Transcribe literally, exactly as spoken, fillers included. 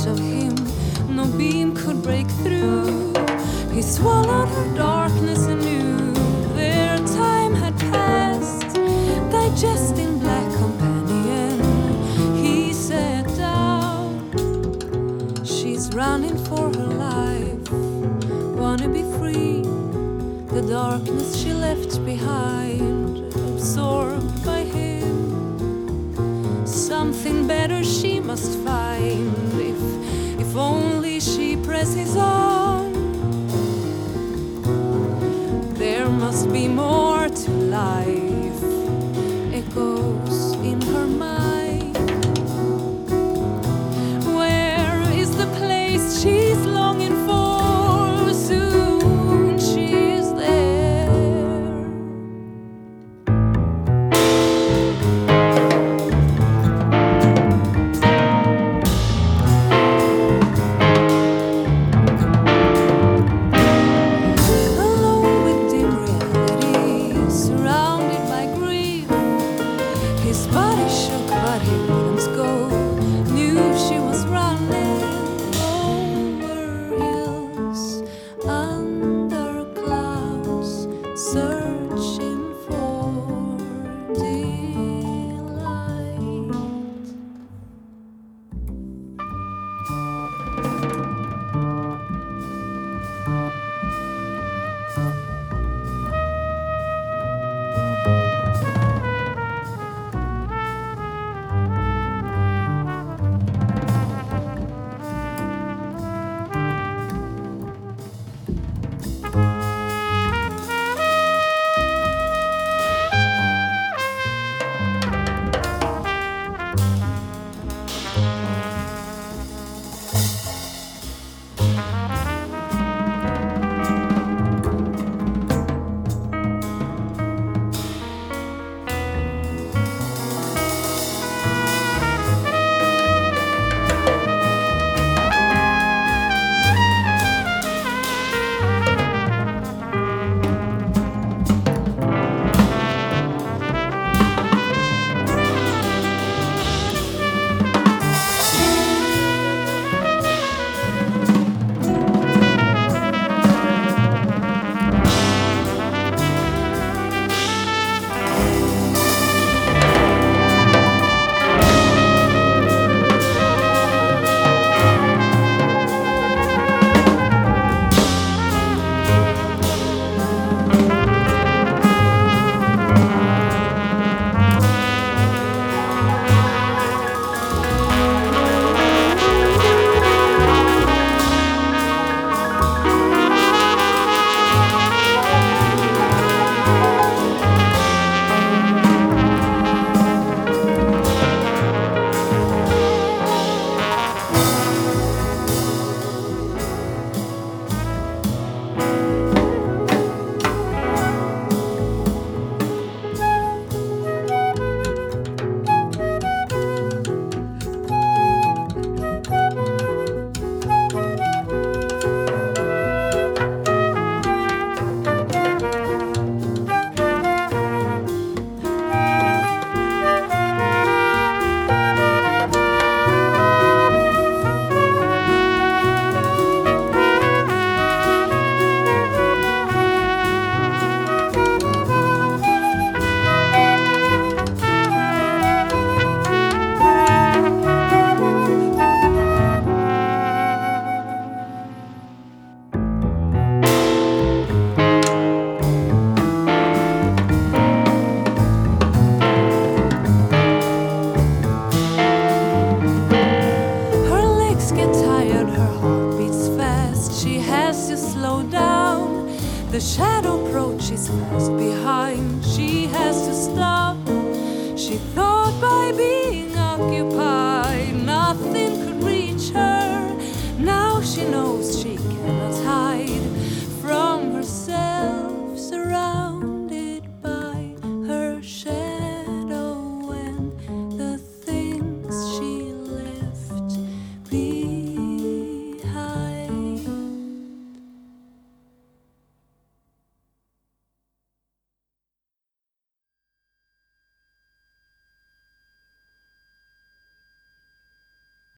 light of him no beam could break through. He swallowed her darkness anew. Their time had passed, digesting black companion. He sat down. She's running for her life, wanna be free. The darkness she left behind, absorbed by him. Something better she must find, if, if only she presses on. There must be more to life, echoes in her mind. Where is the place she's longing for? Soon she's there. Alone with dim reality, surrounded by grief, his body shook but he wouldn't go. Knew she was running over hills, under clouds, searching for delight. The shadow approaches fast behind. She has to stop. She thought by being occupied